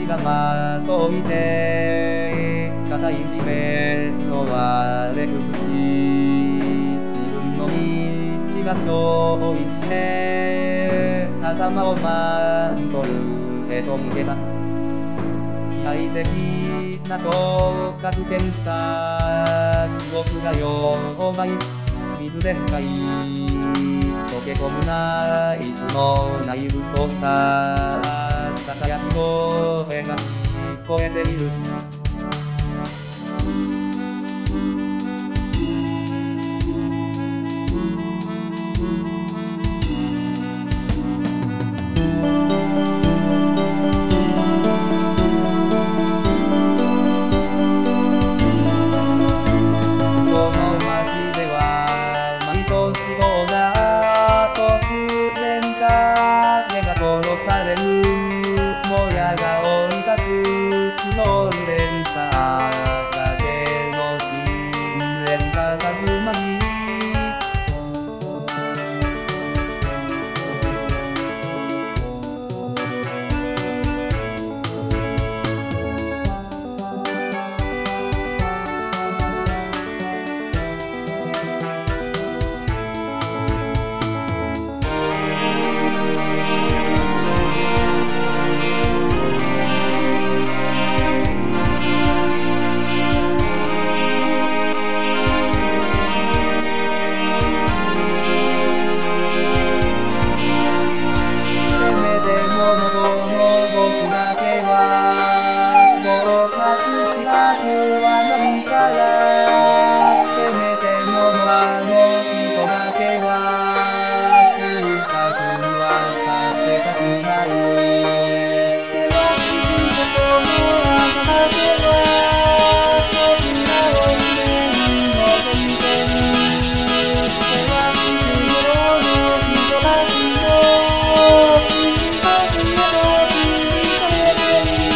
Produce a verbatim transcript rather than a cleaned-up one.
がまといて固い地面の割れ崩し二分の道がそういして頭をマントルへと向けた機械的な聴覚検査動くがようまい水電解溶け込むナイフの内部操作ささやき声が聞こえているこの街では毎年そうだ突然影が殺されるもやが追い立つ募る連鎖崖の深淵が渦巻きせめてものこの僕だけはもう隠したくはないからせめてものあの人だけは空白にはさせたくない険しいこの穴だけは僕らを夢に覗いてる険しくこの人たちの心拍へと振り返ってる